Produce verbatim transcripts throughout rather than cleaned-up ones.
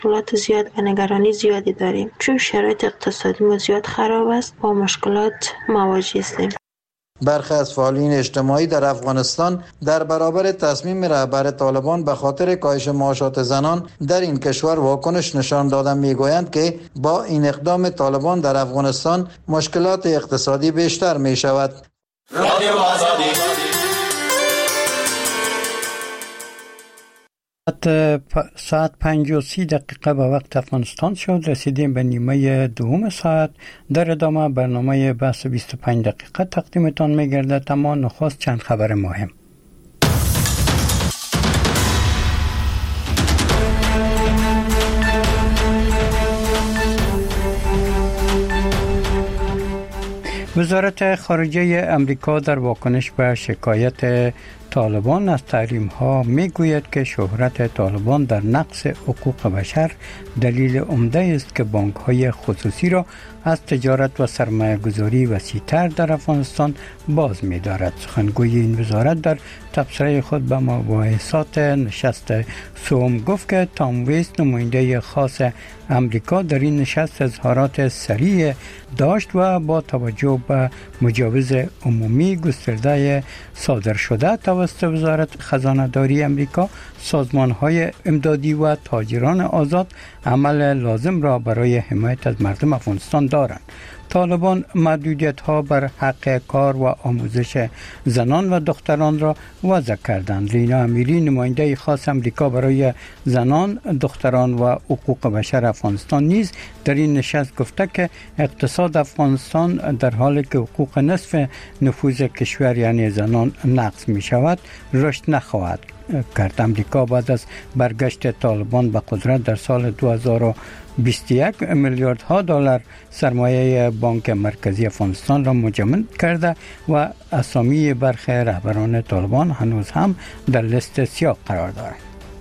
مشکلات زیاد و نگرانی زیادی داریم، چون شرایط اقتصادی ما زیاد خراب است، با مشکلات مواجه هستیم. برخی از فعالین اجتماعی در افغانستان در برابر تصمیم رهبر طالبان به خاطر کاهش معاشات زنان در این کشور واکنش نشان دادند. میگویند که با این اقدام طالبان در افغانستان مشکلات اقتصادی بیشتر می شود. ساعت پنج و سی دقیقه به وقت افغانستان شد. رسیدیم به نیمه دوم ساعت. در ادامه برنامه بحث بیست و پنج دقیقه تقدیمتان می‌گردد، اما نخست چند خبر مهم. وزارت خارجه امریکا در واکنش به شکایت طالبان از تحریم ها می گوید که شهرت طالبان در نقض حقوق بشر دلیل عمده است که بانک های خصوصی را از تجارت و سرمایه گذاری وسیع‌تر در افغانستان باز می دارد. سخنگوی این وزارت در تبصره خود به مباحثات نشست سوم گفت که تام ویست، نماینده خاص امریکا، در این نشست اظهارات سریع داشت و با توجه به مجوز عمومی گسترده صادر شده توسط وزارت خزانه داری امریکا، سازمان های امدادی و تاجران آزاد عمل لازم را برای حمایت از مردم افغانستان دارند. طالبان محدودیت ها بر حق کار و آموزش زنان و دختران را وضع کردند. لینا امیری، نماینده خاص امریکا برای زنان، دختران و حقوق بشر افغانستان، نیز در این نشست گفته که اقتصاد افغانستان در حالی که حقوق نصف نفوذ کشور یعنی زنان نقض می شود رشد نخواهد کرد. امریکا بعد از برگشت طالبان به قدرت در سال دو هزار و بیست و یک میلیاردها دلار سرمایه بانک مرکزی افغانستان را مجمد کرده و اسامی برخی رهبران طالبان هنوز هم در لیست سیاه قرار دارد.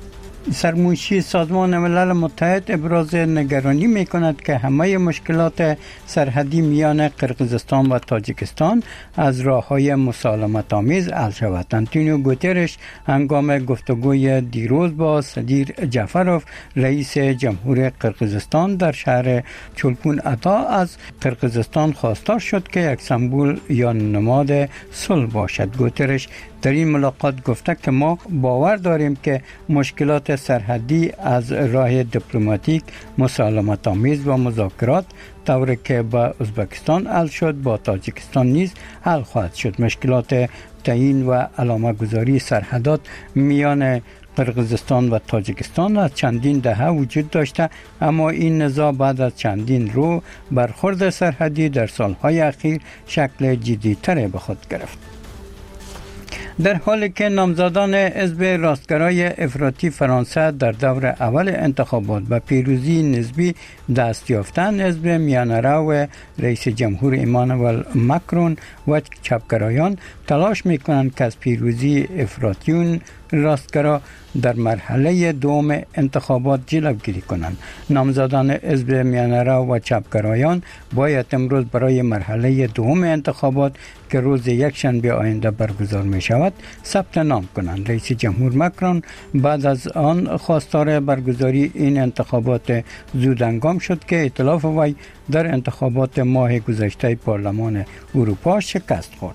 سرمنشی سازمان ملل متحد ابراز نگرانی می کند که همه مشکلات سرحدی میان قرقیزستان و تاجیکستان از راه‌های مسالمت آمیز حل شود. آنتونیو گوترش هنگام گفتگوی دیروز با صدیر جعفروف، رئیس جمهور قرقیزستان، در شهر چولپون اتا از قرقیزستان خواستار شد که یک سمبل یا نماد صلح باشد. گوترش در این ملاقات گفته که ما باور داریم که مشکلات سرحدی از راه دیپلماتیک، مسالمت آمیز و مذاکرات طوری که با ازبکستان حل شد با تاجیکستان نیز حل خواهد شد. مشکلات تعیین و علامه گذاری سرحدات میان قرقیزستان و تاجیکستان از چندین دهه وجود داشته، اما این نزاع بعد از چندین رو برخورد سرحدی در سالهای اخیر شکل جدی‌تر به خود گرفت. در حالی که نامزدان حزب راستگرای افراطی فرانسه در دور اول انتخابات به پیروزی نسبی دست یافتند، حزب میانه‌رو رئیس جمهور ایمانوئل ماکرون و چپگرایان تلاش می‌کنند که از پیروزی افراطیون راستگرا در مرحله دوم انتخابات جلوگیری کنند. نامزدان حزب میانه‌رو و چپگرایان باید امروز برای مرحله دوم انتخابات که روز یکشنبه آینده برگزار می شود ثبت نام کنند. رئیس جمهور ماکرون بعد از آن خواستار برگزاری این انتخابات زودهنگام شد که ائتلاف وی در انتخابات ماه گذشته پارلمان اروپا شکست خورد.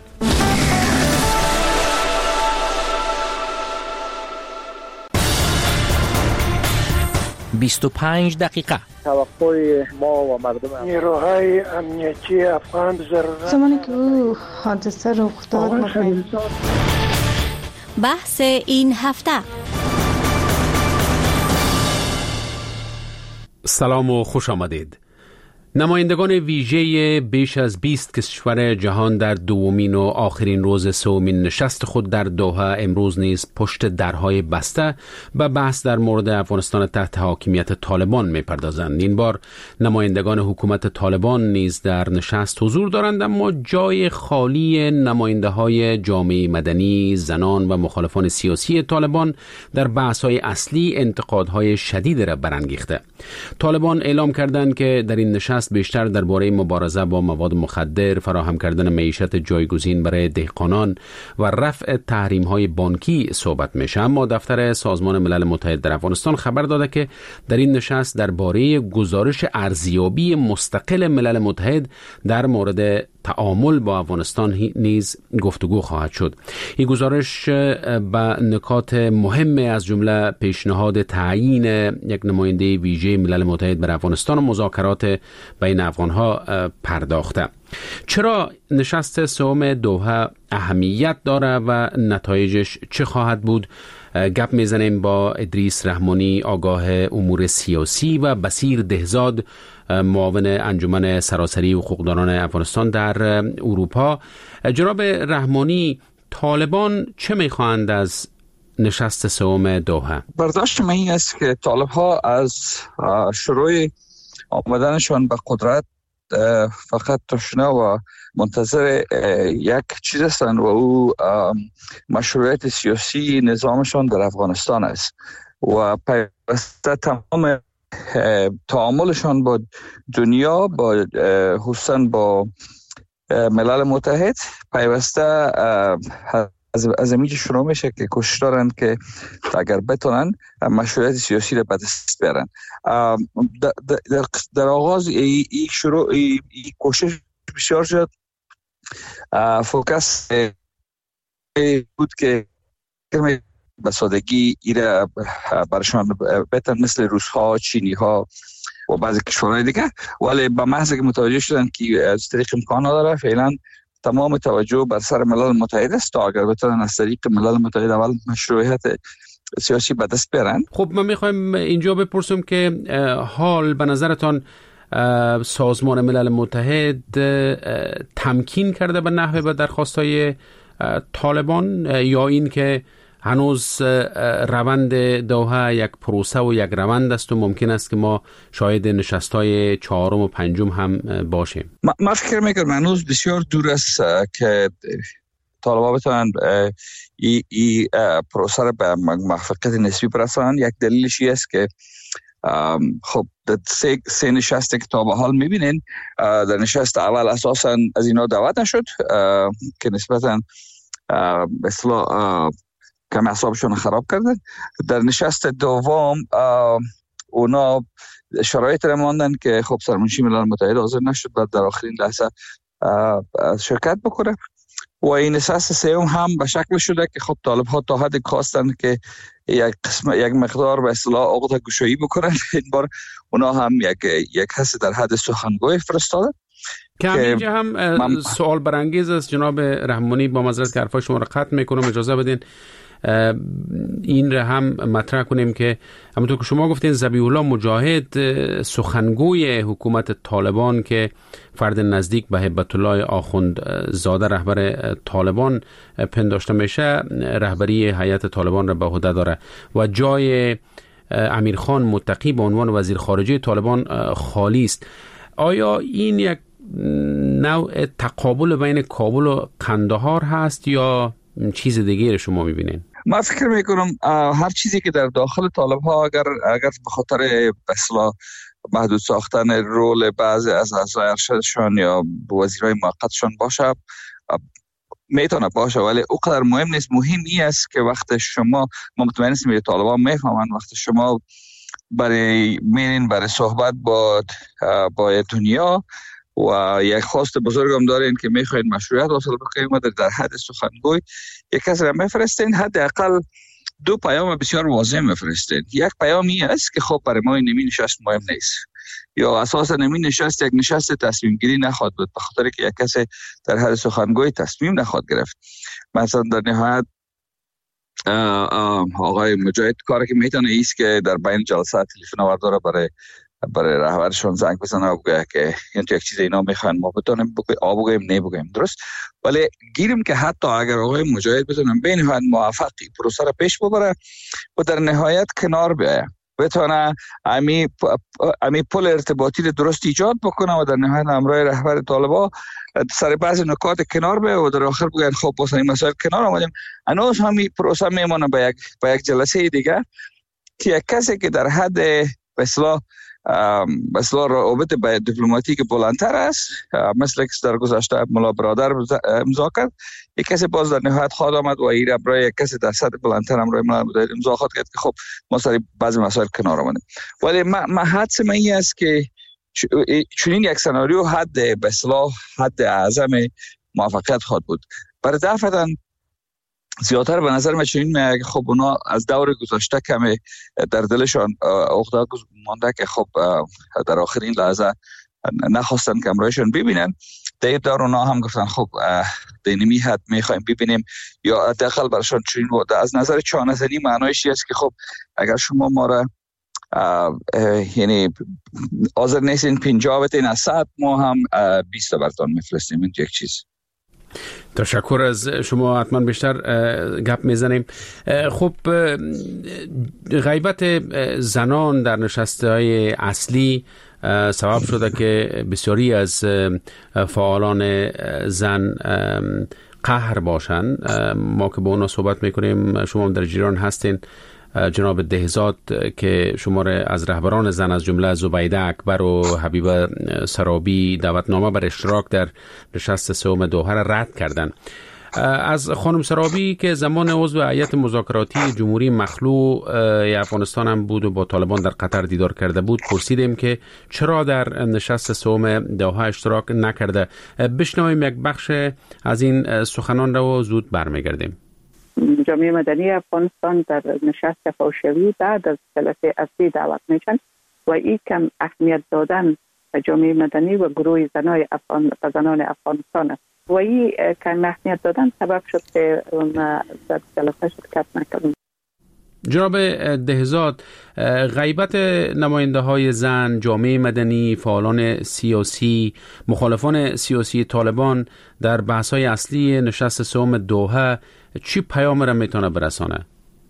بیست و پنج دقیقه. توقع ما و مردم نیروهای امنیتی افغان ضرورت زمانی که او حادثه رخ داد. بحث این هفته. سلام و خوش آمدید. نمایندگان ویژه بیش از بیست کشور جهان در دومین و آخرین روز سومین نشست خود در دوحه امروز نیز پشت درهای بسته به بحث در مورد افغانستان تحت حاکمیت طالبان می‌پردازند. این بار نمایندگان حکومت طالبان نیز در نشست حضور دارند، اما جای خالی نماینده‌های جامعه مدنی، زنان و مخالفان سیاسی طالبان در بحث‌های اصلی انتقادهای شدید را برانگیخته. طالبان اعلام کردند که در این نشست نشست بیشتر درباره مبارزه با مواد مخدر، فراهم کردن معیشت جایگزین برای دهقانان و رفع تحریم‌های بانکی صحبت میشه. اما دفتر سازمان ملل متحد در افغانستان خبر داده که در این نشست درباره گزارش ارزیابی مستقل ملل متحد در مورد تعامل با افغانستان نیز گفتگو خواهد شد. این گزارش به نکات مهم از جمله پیشنهاد تعیین یک نماینده ویژه ملل متحد بر افغانستان و مذاکرات بین افغانها پرداخته. چرا نشست سوم دوحه اهمیت داره و نتایجش چه خواهد بود؟ گپ میزنیم با ادریس رحمانی، آگاه امور سیاسی، و بصیر دهزاد، معاون انجمن سراسری حقوقدانان افغانستان در اروپا. جناب رحمانی، طالبان چه میخواهند از نشست سوم دوحه؟ برداشت من این است که طالب ها از شروع آمدنشان به قدرت فقط تشنه و منتظر یک چیز هستند و او مشروعیت سیاسی نظامشان در افغانستان است و پیوسته تمام تعاملشان با دنیا، با خصوصا با ملل متحد پیوسته از از اینجا شروع میشه که کوشش دارن که اگر بتونن مشروعیت سیاسی را به دست بیارن. در, در آغاز این شروع این کوشش بسیار شد فوکس بود که به سادگی ایره برشان بتن مثل روس ها، چینی ها و بعضی کشورهای دیگه، ولی به محض که متوجه شدن که از طریق امکان نداره، فعلا تمام توجه بر سر ملل متحد است تا اگر بتونن از طریق ملل متحد اول مشروعیت سیاسی به دست بیارن. خب من میخوایم اینجا بپرسم که حال به نظرتان سازمان ملل متحد تمکین کرده به نحوه به درخواستای طالبان، یا این که هنوز روند دوحه یک پروسه و یک روند است و ممکن است که ما شاهد نشست‌های چهارم و پنجم هم باشیم؟ من فکر میکنم هنوز بسیار دور است که طالبان بتونن این ای پروسه را به موفقیت نسبی برسانند. یک دلیلش است که خب در سه, سه نشسته که تا به حال میبینین، در نشست اول اساسا از اینا دعوت نشد که نسبتا به اصطلاح کم اعصابشون خراب کردن. در نشست دوم اونا شرایط را ماندن که خب سرمنشی ملل متحد حاضر نشد و در آخرین لحظه شرکت بکنه و این نشست سوم هم به شکل شده که خب طالب ها تا حد خواستن که یک قسم یک مقدار به اصطلاح عقده گشایی بکنن. این بار اونا هم یک یک حس در حد سخنگوی فرستادن که همینجا هم من... سوال برانگیز است. جناب رحمانی، با معذرت که حرفای شما را قطع میکنم، اجازه بدین این را هم مطرح کنیم که همونطور که شما گفتین ذبیح الله مجاهد، سخنگوی حکومت طالبان که فرد نزدیک به هیبت الله آخوند زاده رهبر طالبان پنداشته میشه، رهبری هیئت طالبان را به عهده داره و جای امیرخان متقی به عنوان وزیر خارجه طالبان خالی است. آیا این یک نوع تقابل بین کابل و قندهار هست یا چیز دیگه شما میبینین؟ من فکر میکنم هر چیزی که در داخل طالب ها اگر اگر به خاطر اصلاح محدود ساختن رول بعضی از اعضای ارشدشان یا وزیرای موقتشان باشه میتونه باشه، ولی اونقدر مهم نیست. مهم این است که وقت شما ما مطمئن هستیم طالبان میفهمن وقت شما برای میرین برای صحبت با با دنیا و یک خواست بزرگم دارین که میخواین مشروعیت حاصل بکنید و در حد سخنگوی یک کس را میفرستین، حداقل دو پیام بسیار واضح میفرستین. یک پیام این است که خب برای ما این نمی نشست مهم نیست، یا اساسا نمی نشست یک نشست تصمیم گیری نخواد بود به خاطر که یک کس در حد سخنگوی تصمیم نخواد گرفت. مثلا در نهایت آقای مجاهد کاری که میتونه ایست که در بین جلسات تلفن آورده برای برای رهبرشون زنگ بزنه و بگه که این تو یک چیز اینا میخوان ما بتونیم آب بگویم نه بگویم، درست؟ ولی گیریم که حتی اگر آقای مجاهد بتونن به نهایت موفقی پروسه را پیش ببره و در نهایت کنار بیاید، بتونه امی امی پل ارتباطی درست ایجاد بکنه و در نهایت امرای رهبر طالبان سر بعضی نکات کنار بیاید و در آخر بگن خب با این مسائل کنار آمدیم. هنوز همین پروسه میمونه به یک به یک جلسه دیگه که یک کسی که در حد به اصطلاح مثلا روابط دیپلماتیک بلندتر است، مثل که در گذشته ملا برادر امضا کرد. یک کسی باز در نهایت خواهد آمد و این برای یک کسی در سطح بلندتر هم روی ملل متحد امضا خواهد کرد که خب ما سر بعضی مسائل کنار آمدیم. ولی ما حدس من این است که چنین یک سناریو حد به اصطلاح حد اعظم موفقیت خواهد بود. برای دفعتاً زیادتر به نظر من چنین میاد که خب اونا از دور گذشته کمی در دلشان عقده مانده که خب در آخرین لحظه نخواستن که امرایشان ببینن. در دور اونا هم گفتن خب دینمی حد میخوایم ببینیم، یا داخل برشان چنین بود. از نظر چانه‌زنی معنایش است که خب اگر شما ما را یعنی حاضر نیستین پنجاه بتین از صد، ما هم بیست برتان میفرستیم. این یک چیز. تشکر از شما. حتما بیشتر گپ میزنیم. خب غیبت زنان در نشست‌های اصلی سبب شده که بسیاری از فعالان زن قهر باشند. ما که با اونا صحبت میکنیم، شما در جریان هستین. جناب دهزاد که شمار از رهبران زن از جمله زبیده اکبر و حبیبه سرابی دعوتنامه بر اشتراک در نشست سوم دوحه را رد کردند. از خانم سرابی که زمان عضو هیئت مذاکراتی جمهوری مخلوع افغانستان هم بود و با طالبان در قطر دیدار کرده بود پرسیدیم که چرا در نشست سوم دوحه اشتراک نکرده. بشنویم یک بخش از این سخنان را و زود برمیگردیم. جامعه مدنی افغانستان در نشست فوشوی بعد از جلسه اصلی دعوت میشن و این کم اهمیت دادن به جامعه مدنی و گروه زنای افغان زنان افغانستان است و این کم اهمیت دادن سبب شد که ما در جلسه شرکت نکردیم. جناب دهزاد، غیبت نماینده های زن، جامعه مدنی، فعالان سیاسی، مخالفان سیاسی طالبان در بحث های اصلی نشست سوم دوحه چی پیام را میتونه برسانه؟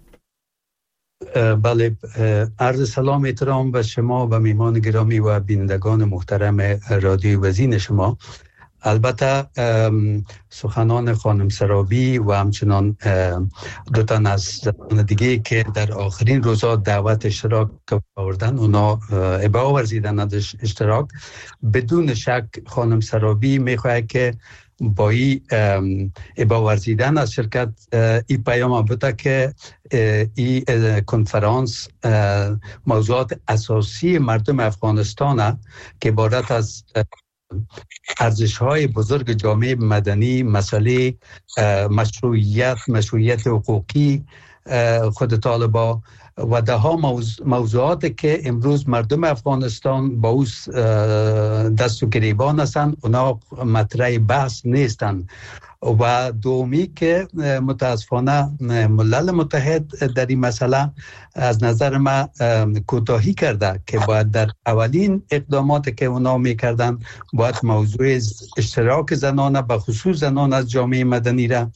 بله، عرض سلام احترام به شما و میهمان گرامی و بینندگان محترم رادیو وزین شما. البته سخنان خانم سرابی و همچنان دو تن از زنان دیگه که در آخرین روزا دعوت اشتراک آوردن، اونا ابا ورزیدن از اشتراک. بدون شک خانم سرابی میخواد که با این ابا ورزیدن از شرکت این پیام بوده که این کنفرانس موضوعات اساسی مردم افغانستان که عبارت از ارزش‌های بزرگ جامعه مدنی، مسئله مشروعیت مشروعیت حقوقی خود طالبان و ده ها موضوعاتی که امروز مردم افغانستان با او دست و گریبان هستند، اونا مطرح بحث نیستند. و دومی که متاسفانه ملل متحد در این مسئله از نظر ما کوتاهی کرده که باید در اولین اقداماتی که اونا میکردن باید موضوع اشتراک زنان به خصوص زنان از جامعه مدنی را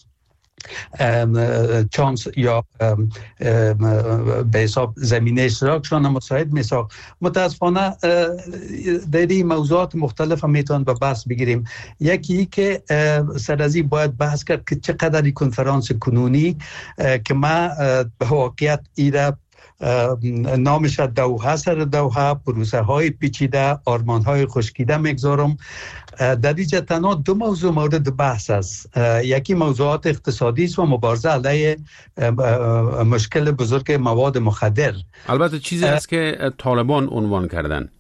چانس یا به حساب زمینه اشتراکشان مساعد میساخت. متاسفانه در این موضوعات مختلف هم میتونن به بحث بگیریم. یکی که سرازی باید بحث کرد که چقدر این کنفرانس کنونی که ما به واقعیت ایره نامش دوحه سر دوحه، پروسه های پیچیده، آرمان های خشکیده میگذارم. در اینجا تنها دو موضوع مورد بحث است. یکی موضوعات اقتصادی است و مبارزه علیه مشکل بزرگ مواد مخدر. البته چیزی است که طالبان عنوان کردن.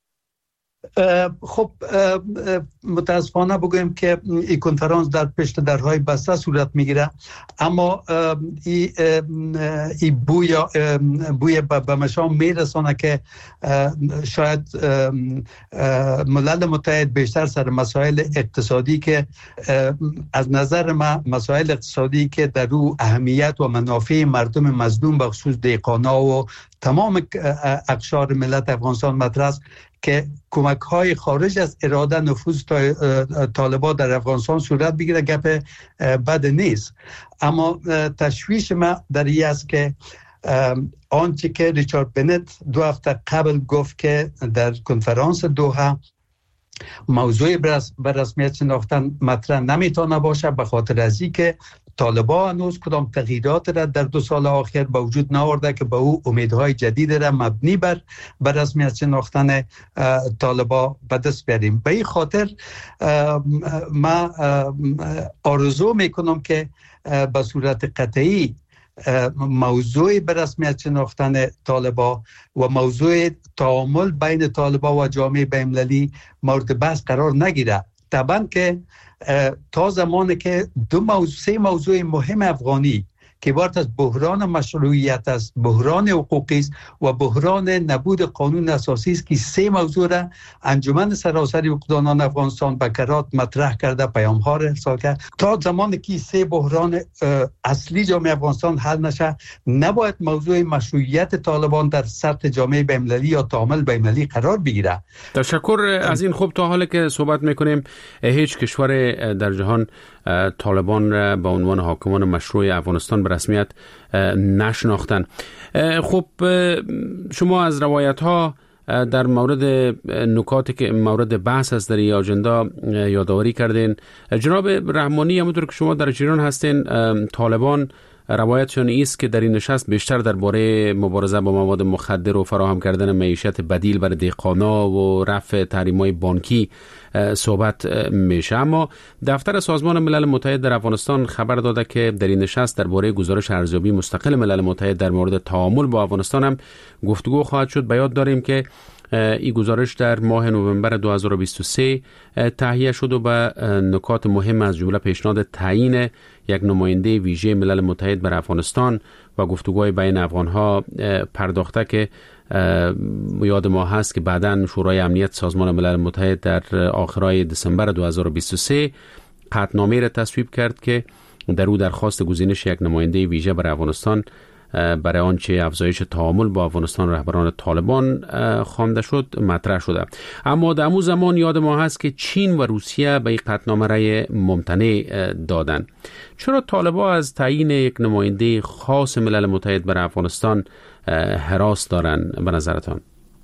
خب متاسفانه بگویم که این کنفرانس در پشت درهای بسته صورت میگیره، اما این ای بوی بوی به مشام میرسانه که شاید ملل متحد بیشتر سر مسائل اقتصادی که از نظر ما مسائل اقتصادی که در رو اهمیت و منافع مردم مظلوم به خصوص دهقانا و تمام اقشار ملت افغانستان مطرح است که کمک های خارج از اراده نفوذ طالبان در افغانستان صورت بگیره. گپ بد نیست، اما تشویش ما در این است که آنچه که ریچارد بنت دو هفته قبل گفت که در کنفرانس دوحه موضوع بر رسمیت شناختن مطرح نمیتونه باشه، به خاطر از این که طالبان هنوز کدام تغییرات را در دو سال آخر به وجود نآورده که به او امیدهای جدید را مبنی بر بر رسمیت شناختن طالبان به دست بیاریم. به این خاطر من آرزو میکنم که به صورت قطعی موضوع به رسمیت شناختن طالبان و موضوع تعامل بین طالبان و جامعه بین‌المللی مورد بحث قرار نگیره. طبعا که تا زمانی که دو موضوع سه موضوع مهم افغانی که عبارت از بحران مشروعیت است، بحران حقوقی است و بحران نبود قانون اساسی است که سه موضوع را انجمن سراسری حقوقدانان افغانستان به کرات مطرح کرده، پیام ها را ارسال کرد. تا زمانی که سه بحران اصلی جامعه افغانستان حل نشه، نباید موضوع مشروعیت طالبان در سطح جامعه بین‌المللی یا تعامل بین‌المللی قرار بگیره. تشکر از این. خوب تا حالی که صحبت میکنیم هیچ کشور در جهان طالبان را به عنوان حاکمان مشروع افغانستان به رسمیت نشناختن. خب شما از روایت ها در مورد نکاتی که مورد بحث است در این آجندا یادآوری کردین. جناب رحمانی، همونطور که شما در جریان هستین، طالبان روایتشان است که در این نشست بیشتر درباره مبارزه با مواد مخدر و فراهم کردن معیشت بدیل برای دهقانا و رفع تحریم‌های بانکی صحبت میشه. اما دفتر سازمان ملل متحد در افغانستان خبر داده که در این نشست درباره گزارش ارزیابی مستقل ملل متحد در مورد تعامل با افغانستان هم گفتگو خواهد شد. به یاد داریم که این گزارش در ماه نوامبر دو هزار و بیست و سه تهیه شد و به نکات مهم از جمله پیشنهاد تعیین یک نماینده ویژه ملل متحد بر افغانستان و گفتگوهای بین افغانها پرداخته که یاد ما هست که بعداً شورای امنیت سازمان ملل متحد در آخرای دسامبر دو هزار و بیست و سه قطعنامه را تصویب کرد که در او درخواست گزینش یک نماینده ویژه بر افغانستان برای آنچه افزایش تعامل با افغانستان رهبران طالبان خوانده شد مطرح شده. اما در همون زمان یاد ما هست که چین و روسیه به این قطعنامه رأی ممتنع دادن. چرا طالبان از تعیین یک نماینده خاص ملل متحد برای افغانستان هراس دارن به نظرتان؟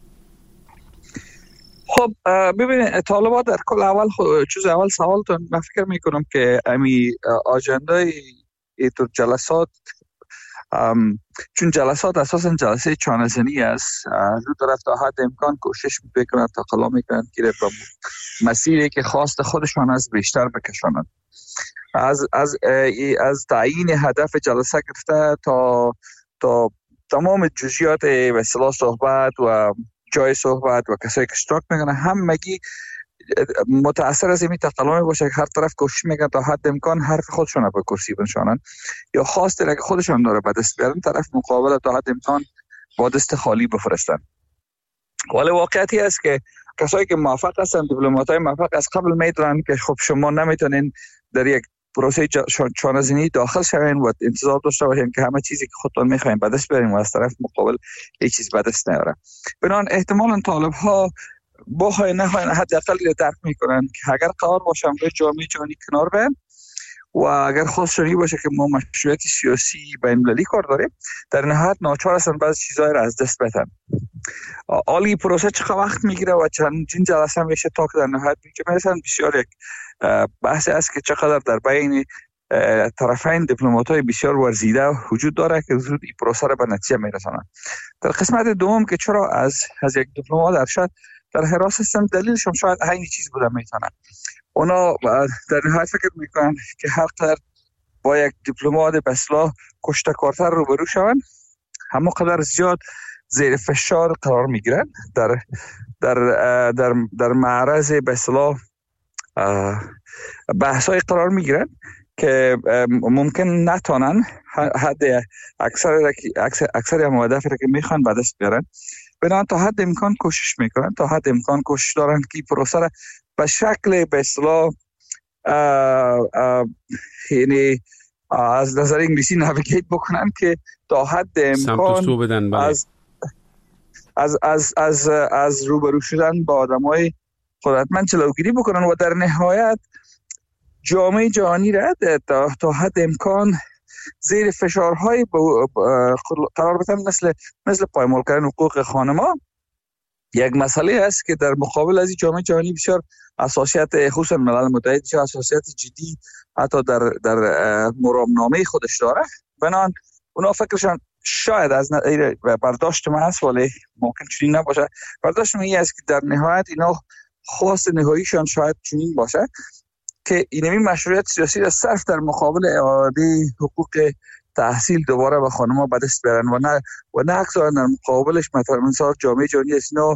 خب ببینید، طالبان در کل اول چیز اول سوالتون من فکر میکنم که امی آجندای ایتور جلسات ام، چون جلسات اساسا جلسه چانه‌زنی است، دو طرف تا حد امکان کوشش میکنند تا قلا میکنند که به مسیری که خواست خودشان از بیشتر بکشانند. از از از تعیین هدف جلسه گرفته تا تا تمام جزئیات و اصطلاح صحبت و جای صحبت و کسایی که اشتراک میکنن همگی متأثر از این تقلمی باشه که هر طرف کوشش میکنه تا حد امکان حرف خودشون به کرسی بنشانن یا خواست را که خودشون داره به دست بیارن، طرف مقابل تا حد امکان با دست خالی بفرستن. ولی واقعیتی است که کسایی که موفق هستن، دیپلمات‌های موفق از قبل میدونن که خب شما نمیتونین در یک پروسه چانه‌زنی داخل شوین و انتظار داشته باشین که همه چیزی که خودتون میخواین به دست بیارین و از طرف مقابل هیچ چیز به دست نیاره. بنابراین احتمالاً طالب‌ها با های نه های حداقل درک میکنن که اگر قرار باشن به جامعه جهانی کنار بیان و اگر خواستشون باشه که ما مشروعیت سیاسی بین‌المللی کار داریم، در نهایت ناچار هستن بعضی چیزای را از دست بدن. آلی پروسه چقدر وقت میگیره و چند جلسه میشه تا که در نهایت میرسن، بسیار یک بحث است که چقدر در بین طرفین دیپلمات‌های بسیار ورزیده وجود داره که زود این پروسه را به نتیجه میرسونن. در قسمت دوم که چرا از از یک دیپلمات ارشد در حراس هستم، دلیلش هم شاید همین چیز بوده میتونه. اونا در نهایت فکر میکنن که هر قدر با یک دیپلمات به اصطلاح کشته‌کارتر روبرو شون، همه قدر زیاد زیر فشار قرار میگیرن، در در در در معرض به اصطلاح بحث‌های قرار میگیرن که ممکن نتونن حد اکثر اکثر اکثر مهدفی را که میخوان به دست بیارن. بنابراین تا حد امکان کوشش میکنن، تا حد امکان کوشش دارن که پروسه را به شکل به اصطلاح یعنی از نظر انگلیسی نویگیت بکنن که تا حد امکان از از از از از روبرو شدن با آدمای قدرتمند جلوگیری بکنن و در نهایت جامعه جهانی را تا تا حد امکان زیر فشارهای قرار بدن، مثل مثل پایمال کردن حقوق خانما یک مسئله است که در مقابل از جامعه جهانی بسیار حساسیت، خصوصا ملل متحد بسیار حساسیت جدی حتی در در مرامنامه خودش داره. بنان اونا فکرشان شاید از برداشت من است، ولی ممکن چنین نباشه. برداشت من این است که در نهایت اینا خواست نهاییشان شاید چنین باشه که اینمی مشروعیت سیاسی را صرف در مقابل اعاده حقوق تحصیل دوباره به خانم‌ها به دست بیارن و نه و نه اکثر در مقابلش مثلا جامعه جهانی است اینا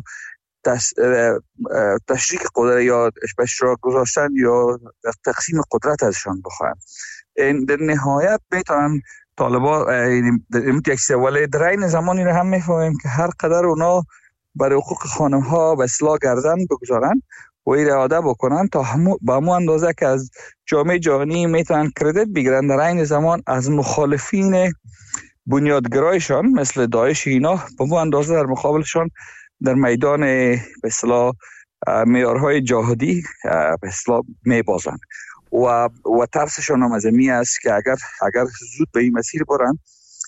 تشریک قدرت یا اشتراک گذاشتن یا تقسیم قدرت ازشان بخواهن. در نهایت میتونن طالبا این یک سواله در این زمانی رو هم میفهمیم که هر قدر اونا برای حقوق خانم ها به اصلاح گردن بگذارن و اراده بکنن تا همو به همون اندازه که از جامعه جهانی میتونن کردیت بگیرن، در این زمان از مخالفین بنیادگرایشان مثل داعش اینا به همون اندازه در مقابلشان در میدان به اصلاح معیارهای جهادی به اصلاح میبازن و و ترسشان هم از این است که اگر اگر زود به این مسیر برن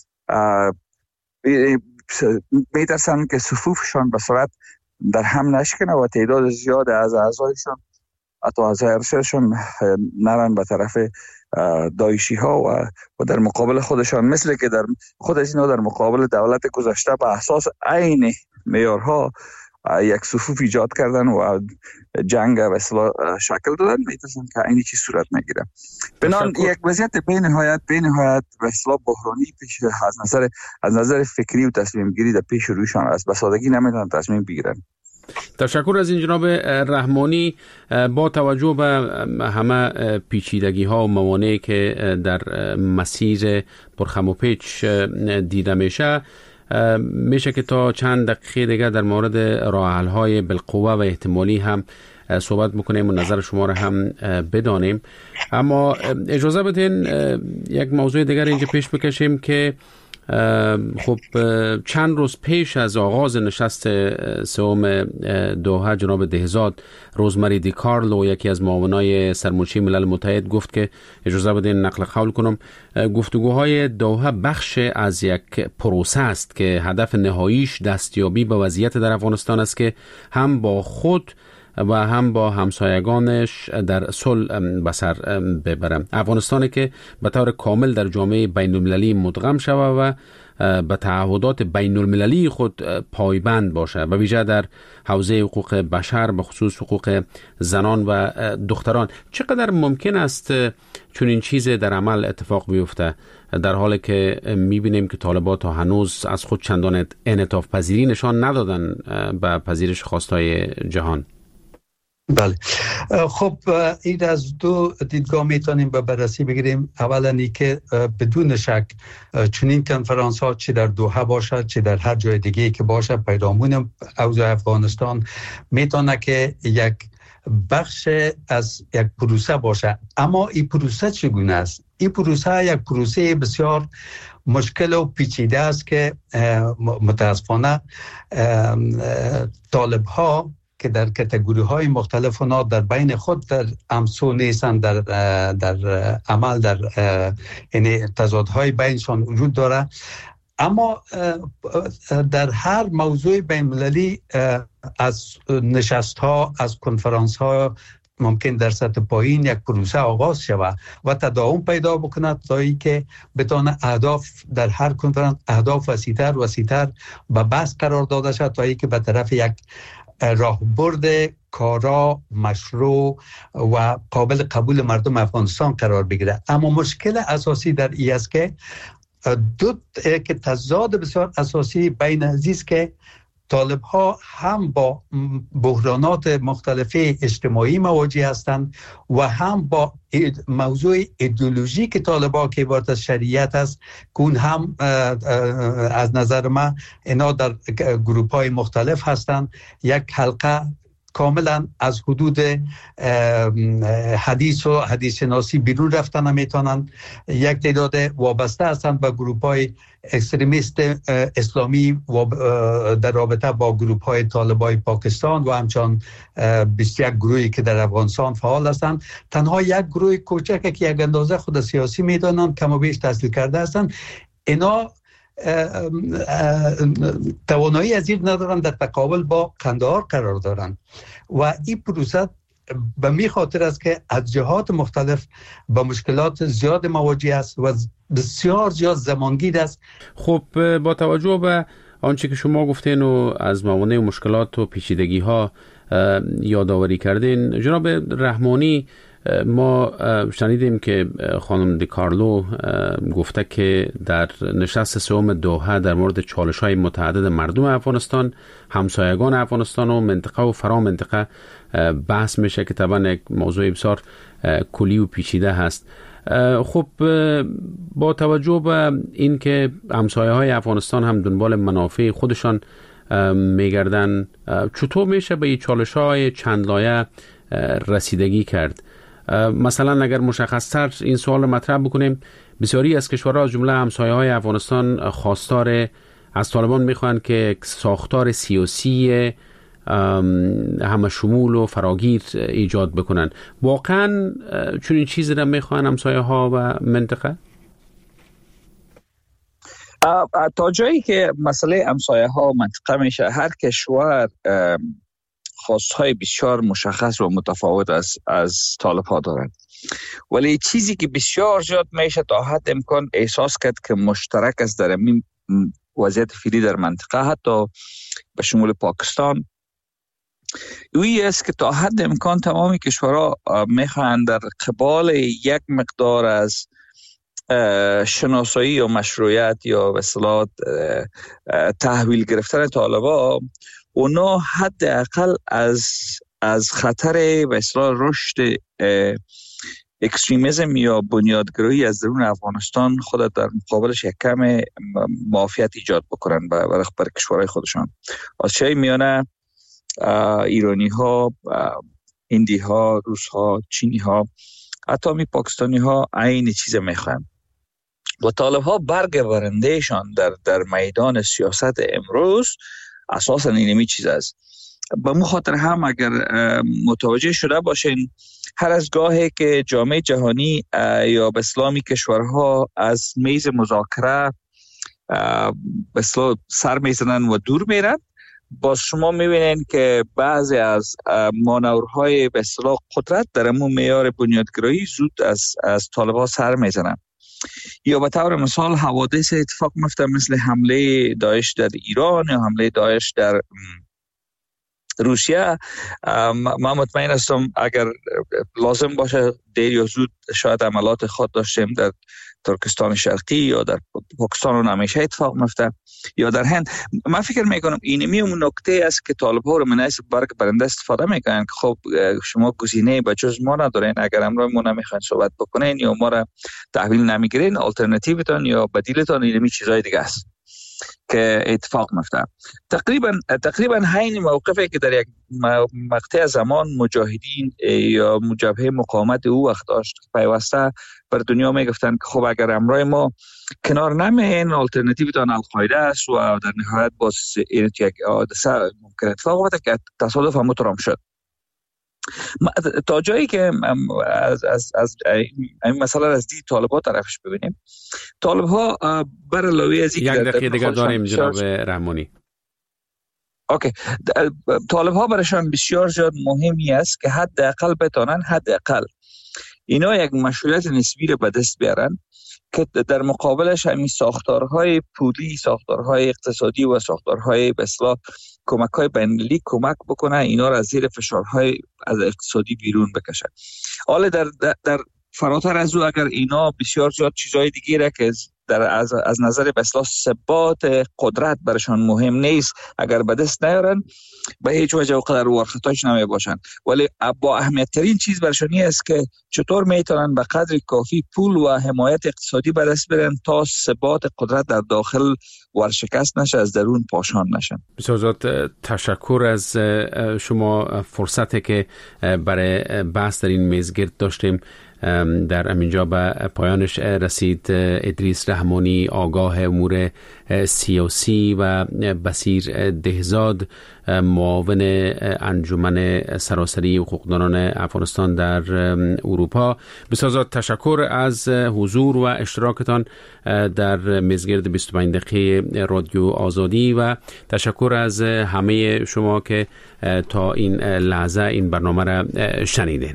میترسن که صفوفشان به صورت در هم نشکنه و تعداد زیاد از اعضایشان حتی از ارشدشان نرن به طرف داعشی ها و, و در مقابل خودشان، مثل که در خود از اینا در مقابل دولت گذشته به اساس عین معیارها یک صفوف ایجاد کردن و جنگ و اصلاح شکل دادن، میتونن که اینی چی صورت نگیره. بنان یک وضعیت به نهایت به نهایت و اصلاح بحرانی پیش از نظر از نظر فکری و تصمیم گیری در پیش رویشان است. به سادگی نمیتونن تصمیم بگیرن. تشکر از این جناب رحمانی. با توجه به همه پیچیدگی ها و موانعی که در مسیر پرخم و پیچ دیده میشه، میشه که تا چند دقیقه دیگه در مورد راه حل های بالقوه و احتمالی هم صحبت بکنیم و نظر شما را هم بدانیم. اما اجازه بدین یک موضوع دیگر اینجا پیش بکشیم که خب چند روز پیش از آغاز نشست سوم دوحه جناب دهزاد روزمری دی کارلو، یکی از معاونای سرمنشی ملل متحد، گفت که اجازه بدین نقل قول کنم گفتگوهای دوحه بخش از یک پروسه است که هدف نهاییش دستیابی به وضعیت در افغانستان است که هم با خود و هم با همسایگانش در صلح به سر ببرم. افغانستان که به طور کامل در جامعه بین المللی مدغم شود و به تعهدات بین المللی خود پایبند باشه، و ویژه در حوزه حقوق بشر به خصوص حقوق زنان و دختران. چقدر ممکن است چون این چیز در عمل اتفاق بیفته در حالی که میبینیم که طالبان تا هنوز از خود چندان انعطاف پذیری نشان ندادن به پذیرش خواستهای جهان؟ بله، خب این از دو دیدگاه میتونیم به بررسی بگیریم. اولا ای که بدون شک چنین کنفرانس ها چه در دوحه باشد چه در هر جای دیگه که باشد، پیرامون اوضاع افغانستان میتونه که یک بخش از یک پروسه باشه. اما این پروسه چگونه است؟ این پروسه یک پروسه بسیار مشکل و پیچیده است که متاسفانه طالب ها که در کاتگوری های مختلف اونا در بین خود در امسو نیستن، در در عمل در یعنی تضادهای بینشان وجود داره. اما در هر موضوع بین المللی از نشست ها از کنفرانس ها ممکن در سطح پایین یک پروسه آغاز شود و تداوم پیدا بکند تا اینکه بتونه اهداف در هر کنفرانس اهداف وسیع‌تر وسیع‌تر به بحث قرار داده شد تا اینکه به طرف یک راهبرد کارا مشروع و قابل قبول مردم افغانستان قرار بگیره. اما مشکل اساسی در این است که دو که تضاد بسیار اساسی بین عزیز که طالب ها هم با بحرانات مختلف اجتماعی مواجه هستند و هم با موضوع ایدئولوژی که طالب ها که عبارت از شریعت است که اون هم از نظر من اینا در گروپ های مختلف هستند. یک حلقه کاملا از حدود حدیث و حدیث شناسی بیرون رفتن نمیتونن، یک تعداد وابسته هستند به گروپ های اکستریمیست اسلامی و در رابطه با گروپ های طالبای پاکستان و همچنان بیست و یک گروهی که در افغانستان فعال هستند. تنها یک گروه کوچک که یک اندازه خود سیاسی میدانند کم و بیش تحصیل کرده هستند. اینا توانایی از این ندارن در تقابل با قندهار قرار دارن و این پروسه به می خاطر است که از جهات مختلف با مشکلات زیاد مواجه است و بسیار زیاد زمانگیر است. خب با توجه به آنچه که شما گفتین و از موانع و مشکلات و پیچیدگی ها یادآوری کردین، جناب رحمانی، ما شنیدیم که خانم دی کارلو گفته که در نشست سوم دوحه در مورد چالش های متعدد مردم افغانستان، همسایگان افغانستان و منطقه و فرا منطقه بحث میشه که طبعا یک موضوع بسیار کلی و پیچیده هست. خب با توجه به این که همسایه های افغانستان هم دنبال منافع خودشان میگردن، چطور میشه به این چالش های چند لایه رسیدگی کرد؟ مثلا اگر مشخص‌تر این سوال رو مطرح بکنیم، بسیاری از کشورها از جمله همسایه‌های افغانستان خواستار از طالبان میخوان که ساختار سیاسی همه شمول و فراگیر ایجاد بکنن. واقعا چون این چیزی رو میخوان همسایه‌ها و منطقه؟ تا جایی که مسئله همسایه‌ها و منطقه میشه، هر کشور خواستهای بسیار مشخص و متفاوت از از طالب ها دارند، ولی چیزی که بسیار زیاد میشه تا حد امکان احساس کرد که مشترک است در این وضعیت فعلی در منطقه، حتی به شمول پاکستان، اویی است که تا حد امکان تمامی کشورها میخواهند در قبال یک مقدار از شناسایی و مشروعیت یا به اصطلاح تحویل گرفتن طالبا، اونا حداقل از از خطر به اصطلاح رشد اکستریمیسم یا بنیادگرایی از درون افغانستان خود در مقابلش یک کم معافیت ایجاد بکنن برای بر کشورهای خودشان. از چه میانه ایرانی ها، هندی ها، روس ها، چینی ها، حتی می پاکستانی ها عین چیز میخوان. و طالب ها برگ برندهشان در در میدان سیاست امروز اساساً اینمی چیز است. به مو خاطر هم اگر متوجه شده باشین، هر از گاهی که جامعه جهانی یا به اسلامی کشورها از میز مذاکره به اصطلاح سر میزنن و دور میرن، باز شما میبینین که بعضی از مانورهای به اصطلاح قدرت در همون معیار بنیادگرایی زود از از طالبان سر میزنن. یا به طور مثال حوادث اتفاق میفته مثل حمله داعش در ایران یا حمله داعش در روسیه. من مطمئن هستم اگر لازم باشه دیر یا زود شاید عملات خود داشتیم در ترکستان شرقی یا در پاکستان و همیشه اتفاق میفته یا در هند. من فکر میکنم اینمی اون نکته است که طالب ها رو مناسب برگ برنده استفاده میکنن که خب شما گزینه به جز ما ندارین، اگر امروز ما نمیخواین صحبت بکنین یا ما را تحویل نمیگیرین، آلترناتیوتون یا بدیلتون اینمی چیزای دیگه است که اتفاق میفته. تقریبا تقریبا همین موقفی که در یک مقطع زمان مجاهدین یا جبهه مقاومت او وقت داشت، پیوسته بر دنیا میگفتن که خب اگر امروز ما کنار نمیایم، آلترناتیوتون القاعده است و در نهایت باز این یک حادثه ممکن اتفاق بیفته که تصادف هم مترام شد. تا جایی که از از از این مسئله از دید طالب‌ها طرفش ببینیم، طالب‌ها بر علاوه از یک دقیقه دیگر داریم جناب رحمانی. اوکی، طالب‌ها برایشان بسیار زیاد مهمی است که حداقل بتونن حداقل اینا یک مشروعیت نسبی رو به دست بیارن که در مقابلش همین ساختارهای پولی، ساختارهای اقتصادی و ساختارهای به اصطلاح کمک‌های بین‌المللی کمک بکنه اینا را از زیر فشارهای از اقتصادی بیرون بکشه. حالا در, در در فراتر از او اگر اینا بسیار زیاد چیزهای دیگه را که در از از نظر به اصطلاح ثبات قدرت برشان مهم نیست اگر به دست نیارن، به هیچ وجه و قدر ورختاش نمی باشن، ولی با اهمیت ترین چیز برشانی است که چطور میتونن به قدر کافی پول و حمایت اقتصادی به دست بیارن تا ثبات قدرت در داخل ورشکست نشه، از درون پاشان نشن. بسیار زیاد تشکر از شما. فرصتی که برای بحث در این میزگرد داشتیم در همینجا به پایانش رسید. ادریس رحمانی آگاه امور سیاسی و بصیر دهزاد معاون انجمن سراسری حقوقدانان افغانستان در اروپا، بسیار تشکر از حضور و اشتراکتان در مزگرد بیست و پنج دقیقه رادیو آزادی و تشکر از همه شما که تا این لحظه این برنامه را شنیدین.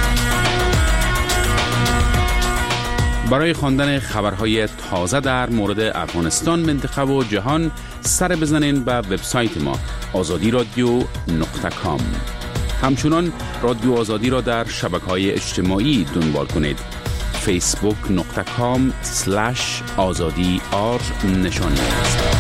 برای خواندن خبرهای تازه در مورد افغانستان، منطقه و جهان سر بزنین به وبسایت ما آزادی رادیو نقطه کام. همچنان رادیو آزادی را در شبکه‌های اجتماعی دنبال کنید. فیسبوک نقطه کام سلش آزادی آر نشان است.